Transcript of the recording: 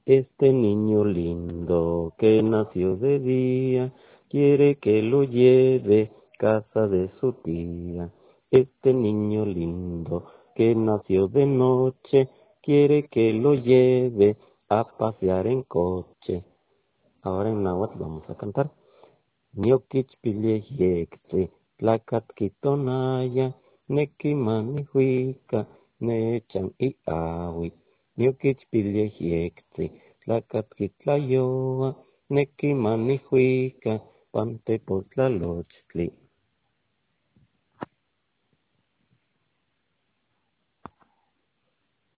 Este niño lindo que nació de día, quiere que lo lleve casa de su tía. Este niño lindo que nació de noche, quiere que lo lleve a pasear en coche. Ahora en náhuatl vamos a cantar. Ñoquich piliejiectzi, tlacatquitonaya, nequimanihuica, nechan iaui. Ñoquich piliejiectzi, tlacatquitlayoa, nequimanihuica, pantepotlalochtli.